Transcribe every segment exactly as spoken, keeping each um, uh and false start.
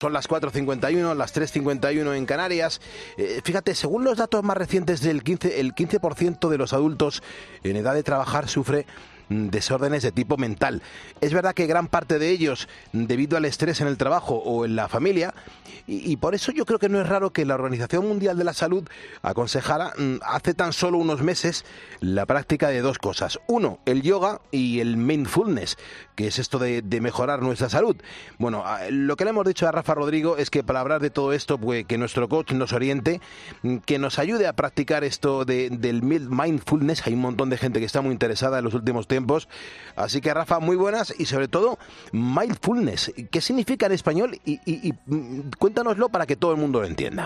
Son las cuatro cincuenta y uno, las tres cincuenta y uno en Canarias. Eh, fíjate, según los datos más recientes del quince, el quince por ciento de los adultos en edad de trabajar sufre desórdenes de tipo mental. Es verdad que gran parte de ellos debido al estrés en el trabajo o en la familia, y, y por eso yo creo que no es raro que la Organización Mundial de la Salud aconsejara hace tan solo unos meses la práctica de dos cosas. Uno, el yoga y el mindfulness, que es esto de, de mejorar nuestra salud. Bueno, lo que le hemos dicho a Rafa Rodrigo es que para hablar de todo esto, pues que nuestro coach nos oriente, que nos ayude a practicar esto de, del mindfulness. Hay un montón de gente que está muy interesada en los últimos tiempos. Así que, Rafa, muy buenas, y sobre todo mindfulness. ¿Qué significa en español? Y, y, y cuéntanoslo para que todo el mundo lo entienda.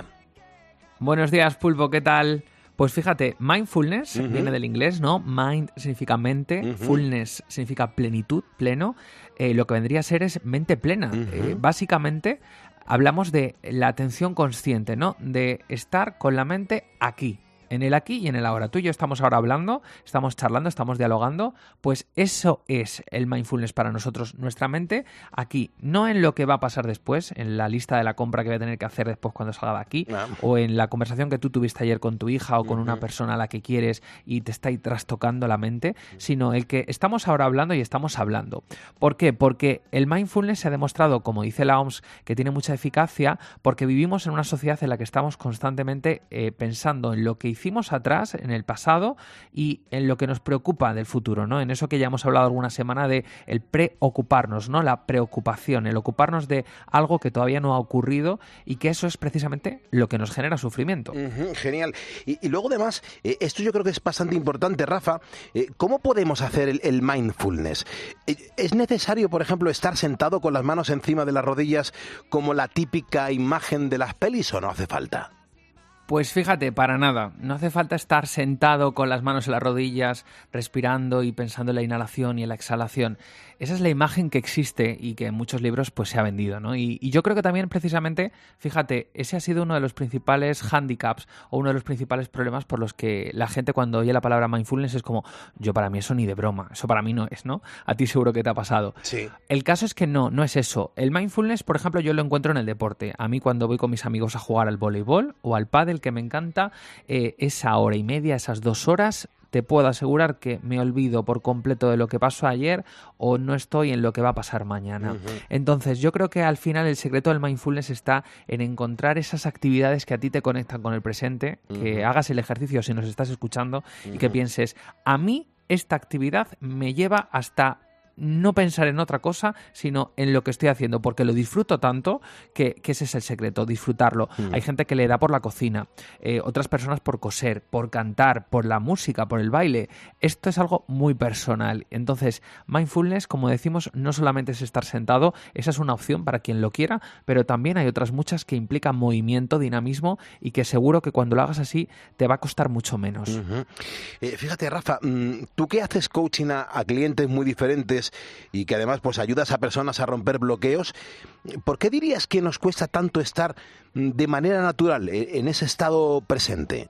Buenos días, Pulpo, ¿qué tal? Pues fíjate, mindfulness uh-huh. viene del inglés, ¿no? Mind significa mente, uh-huh. fullness significa plenitud, pleno. Eh, lo que vendría a ser es mente plena. Uh-huh. Eh, básicamente hablamos de la atención consciente, ¿no? De estar con la mente aquí. En el aquí y en el ahora. Tú y yo estamos ahora hablando, estamos charlando, estamos dialogando, pues eso es el mindfulness para nosotros, nuestra mente aquí, no en lo que va a pasar después, en la lista de la compra que voy a tener que hacer después cuando salga de aquí, no. o en la conversación que tú tuviste ayer con tu hija o con uh-huh. una persona a la que quieres y te está ahí trastocando la mente, sino el que estamos ahora hablando y estamos hablando. ¿Por qué? Porque el mindfulness se ha demostrado, como dice la O M S, que tiene mucha eficacia, porque vivimos en una sociedad en la que estamos constantemente eh, pensando en lo que hicimos atrás, en el pasado, y en lo que nos preocupa del futuro, ¿no? En eso que ya hemos hablado alguna semana de el preocuparnos, ¿no? La preocupación, el ocuparnos de algo que todavía no ha ocurrido y que eso es precisamente lo que nos genera sufrimiento. Uh-huh, genial. Y, y luego además, eh, esto yo creo que es bastante importante, Rafa, eh, ¿cómo podemos hacer el, el mindfulness? Eh, ¿Es necesario, por ejemplo, estar sentado con las manos encima de las rodillas como la típica imagen de las pelis o no hace falta? Pues fíjate, para nada. No hace falta estar sentado con las manos en las rodillas, respirando y pensando en la inhalación y en la exhalación. Esa es la imagen que existe y que en muchos libros pues se ha vendido, ¿no? Y, y yo creo que también precisamente, fíjate, ese ha sido uno de los principales handicaps o uno de los principales problemas por los que la gente cuando oye la palabra mindfulness es como, yo para mí eso ni de broma, eso para mí no es, ¿no? A ti seguro que te ha pasado. Sí. El caso es que no, no es eso. El mindfulness, por ejemplo, yo lo encuentro en el deporte. A mí cuando voy con mis amigos a jugar al voleibol o al pádel, que me encanta, eh, esa hora y media, esas dos horas, te puedo asegurar que me olvido por completo de lo que pasó ayer o no estoy en lo que va a pasar mañana. Uh-huh. Entonces, yo creo que al final el secreto del mindfulness está en encontrar esas actividades que a ti te conectan con el presente, uh-huh. que hagas el ejercicio si nos estás escuchando uh-huh. y que pienses, a mí esta actividad me lleva hasta no pensar en otra cosa, sino en lo que estoy haciendo, porque lo disfruto tanto que, que ese es el secreto, disfrutarlo. Mm. Hay gente que le da por la cocina, eh, otras personas por coser, por cantar, por la música, por el baile. Esto es algo muy personal. Entonces, mindfulness, como decimos, no solamente es estar sentado, esa es una opción para quien lo quiera, pero también hay otras muchas que implican movimiento, dinamismo y que seguro que cuando lo hagas así te va a costar mucho menos. Uh-huh. Eh, fíjate, Rafa, tú que haces coaching a, a clientes muy diferentes y que además pues ayudas a personas a romper bloqueos, ¿por qué dirías que nos cuesta tanto estar de manera natural en ese estado presente?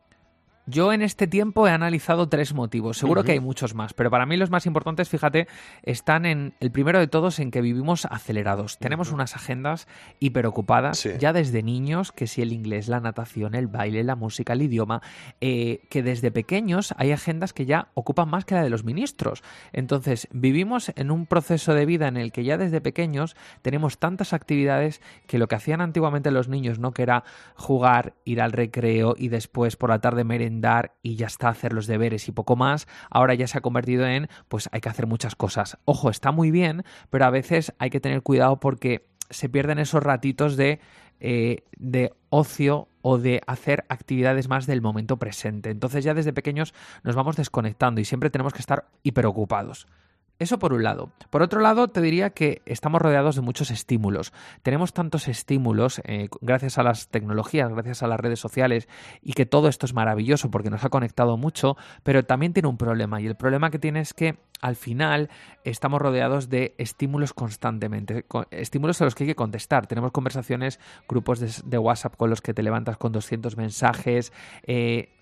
Yo en este tiempo he analizado tres motivos, seguro uh-huh. que hay muchos más, pero para mí los más importantes, fíjate, están en el primero de todos en que vivimos acelerados. Tenemos uh-huh. unas agendas hiperocupadas, sí. ya desde niños, que si el inglés, la natación, el baile, la música, el idioma, eh, que desde pequeños hay agendas que ya ocupan más que la de los ministros. Entonces, vivimos en un proceso de vida en el que ya desde pequeños tenemos tantas actividades que lo que hacían antiguamente los niños, ¿no? Que era jugar, ir al recreo y después por la tarde merendar y ya está, hacer los deberes y poco más, ahora ya se ha convertido en, pues hay que hacer muchas cosas. Ojo, está muy bien, pero a veces hay que tener cuidado porque se pierden esos ratitos de, eh, de ocio o de hacer actividades más del momento presente. Entonces ya desde pequeños nos vamos desconectando y siempre tenemos que estar hiperocupados. Eso por un lado. Por otro lado, te diría que estamos rodeados de muchos estímulos. Tenemos tantos estímulos eh, gracias a las tecnologías, gracias a las redes sociales, y que todo esto es maravilloso porque nos ha conectado mucho, pero también tiene un problema. Y el problema que tiene es que al final estamos rodeados de estímulos constantemente, estímulos a los que hay que contestar. Tenemos conversaciones, grupos de, de WhatsApp con los que te levantas con doscientos mensajes, eh,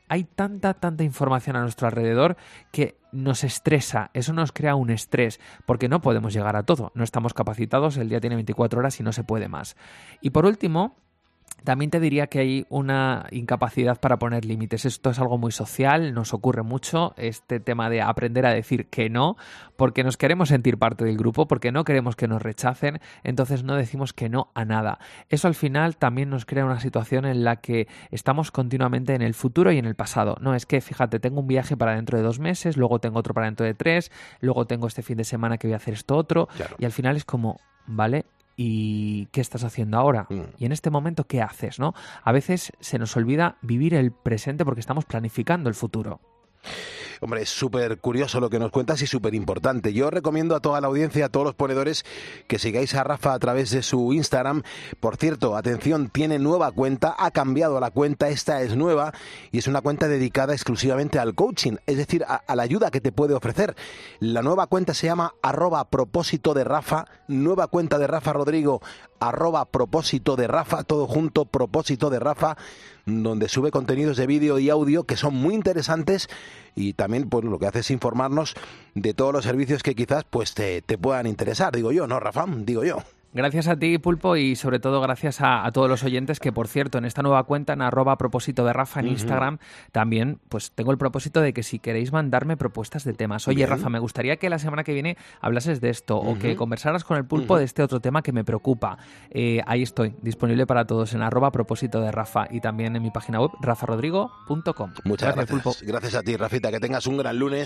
hay tanta, tanta información a nuestro alrededor que nos estresa, eso nos crea un estrés, porque no podemos llegar a todo, no estamos capacitados, el día tiene veinticuatro horas y no se puede más. Y por último, también te diría que hay una incapacidad para poner límites. Esto es algo muy social, nos ocurre mucho, este tema de aprender a decir que no, porque nos queremos sentir parte del grupo, porque no queremos que nos rechacen, entonces no decimos que no a nada. Eso al final también nos crea una situación en la que estamos continuamente en el futuro y en el pasado. No, es que fíjate, tengo un viaje para dentro de dos meses, luego tengo otro para dentro de tres, luego tengo este fin de semana que voy a hacer esto otro, claro. Y al final es como, ¿vale? ¿Y qué estás haciendo ahora? Mm. Y en este momento, ¿qué haces? ¿No? A veces se nos olvida vivir el presente porque estamos planificando el futuro. Hombre, es súper curioso lo que nos cuentas y súper importante. Yo recomiendo a toda la audiencia, a todos los ponedores, que sigáis a Rafa a través de su Instagram. Por cierto, atención, tiene nueva cuenta, ha cambiado la cuenta, esta es nueva y es una cuenta dedicada exclusivamente al coaching, es decir, a, a la ayuda que te puede ofrecer. La nueva cuenta se llama arroba propósito de Rafa, nueva cuenta de Rafa Rodrigo, arroba propósito de Rafa, todo junto, propósito de Rafa, donde sube contenidos de vídeo y audio que son muy interesantes y también pues lo que hace es informarnos de todos los servicios que quizás pues te, te puedan interesar, digo yo, ¿no, Rafa? Digo yo. Gracias a ti, Pulpo, y sobre todo gracias a, a todos los oyentes que, por cierto, en esta nueva cuenta, en arroba propósito de Rafa en uh-huh. Instagram, también pues tengo el propósito de que si queréis mandarme propuestas de temas. Oye, Bien. Rafa, me gustaría que la semana que viene hablases de esto uh-huh. o que conversaras con el Pulpo uh-huh. de este otro tema que me preocupa. Eh, ahí estoy, disponible para todos en arroba propósito de Rafa y también en mi página web, rafa rodrigo punto com. Muchas gracias, gracias, Pulpo. Gracias a ti, Rafita, que tengas un gran lunes.